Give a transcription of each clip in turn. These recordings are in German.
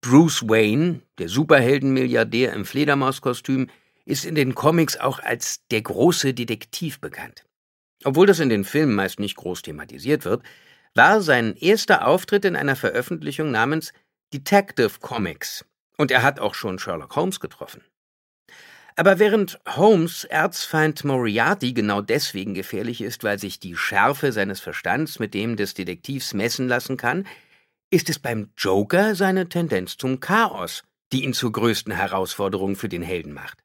Bruce Wayne, der Superheldenmilliardär im Fledermauskostüm, ist in den Comics auch als der große Detektiv bekannt. Obwohl das in den Filmen meist nicht groß thematisiert wird, war sein erster Auftritt in einer Veröffentlichung namens Detective Comics, und er hat auch schon Sherlock Holmes getroffen. Aber während Holmes' Erzfeind Moriarty genau deswegen gefährlich ist, weil sich die Schärfe seines Verstands mit dem des Detektivs messen lassen kann, ist es beim Joker seine Tendenz zum Chaos, die ihn zur größten Herausforderung für den Helden macht.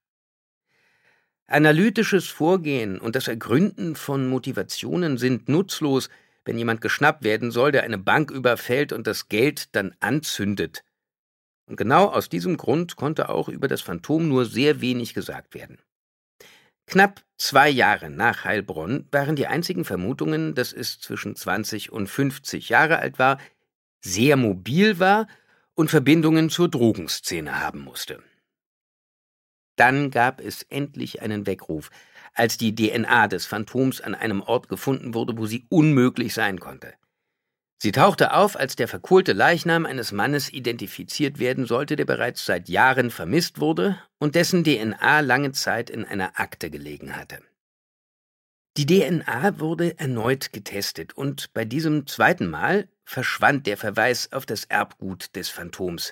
Analytisches Vorgehen und das Ergründen von Motivationen sind nutzlos, wenn jemand geschnappt werden soll, der eine Bank überfällt und das Geld dann anzündet. Und genau aus diesem Grund konnte auch über das Phantom nur sehr wenig gesagt werden. Knapp 2 Jahre nach Heilbronn waren die einzigen Vermutungen, dass es zwischen 20 und 50 Jahre alt war, sehr mobil war und Verbindungen zur Drogenszene haben musste. Dann gab es endlich einen Weckruf, als die DNA des Phantoms an einem Ort gefunden wurde, wo sie unmöglich sein konnte. Sie tauchte auf, als der verkohlte Leichnam eines Mannes identifiziert werden sollte, der bereits seit Jahren vermisst wurde und dessen DNA lange Zeit in einer Akte gelegen hatte. Die DNA wurde erneut getestet und bei diesem zweiten Mal verschwand der Verweis auf das Erbgut des Phantoms.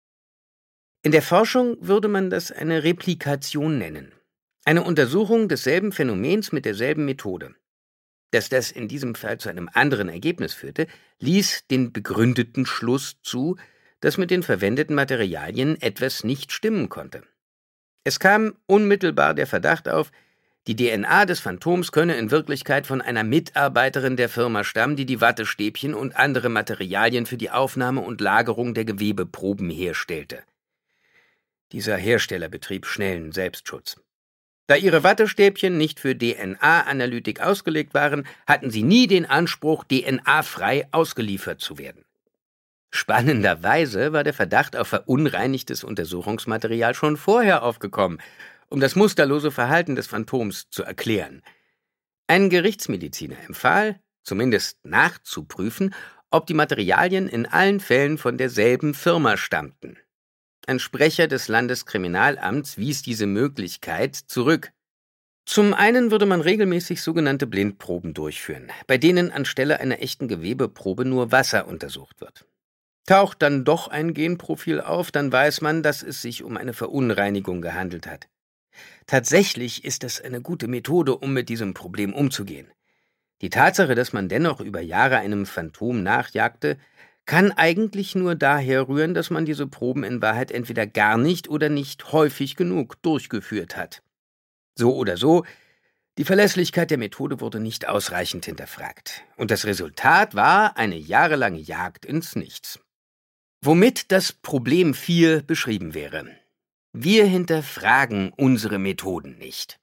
In der Forschung würde man das eine Replikation nennen. Eine Untersuchung desselben Phänomens mit derselben Methode. Dass das in diesem Fall zu einem anderen Ergebnis führte, ließ den begründeten Schluss zu, dass mit den verwendeten Materialien etwas nicht stimmen konnte. Es kam unmittelbar der Verdacht auf, die DNA des Phantoms könne in Wirklichkeit von einer Mitarbeiterin der Firma stammen, die die Wattestäbchen und andere Materialien für die Aufnahme und Lagerung der Gewebeproben herstellte. Dieser Hersteller betrieb schnellen Selbstschutz. Da ihre Wattestäbchen nicht für DNA-Analytik ausgelegt waren, hatten sie nie den Anspruch, DNA-frei ausgeliefert zu werden. Spannenderweise war der Verdacht auf verunreinigtes Untersuchungsmaterial schon vorher aufgekommen, um das musterlose Verhalten des Phantoms zu erklären. Ein Gerichtsmediziner empfahl, zumindest nachzuprüfen, ob die Materialien in allen Fällen von derselben Firma stammten. Ein Sprecher des Landeskriminalamts wies diese Möglichkeit zurück. Zum einen würde man regelmäßig sogenannte Blindproben durchführen, bei denen anstelle einer echten Gewebeprobe nur Wasser untersucht wird. Taucht dann doch ein Genprofil auf, dann weiß man, dass es sich um eine Verunreinigung gehandelt hat. Tatsächlich ist es eine gute Methode, um mit diesem Problem umzugehen. Die Tatsache, dass man dennoch über Jahre einem Phantom nachjagte, kann eigentlich nur daher rühren, dass man diese Proben in Wahrheit entweder gar nicht oder nicht häufig genug durchgeführt hat. So oder so, die Verlässlichkeit der Methode wurde nicht ausreichend hinterfragt. Und das Resultat war eine jahrelange Jagd ins Nichts. Womit das Problem 4 beschrieben wäre. Wir hinterfragen unsere Methoden nicht.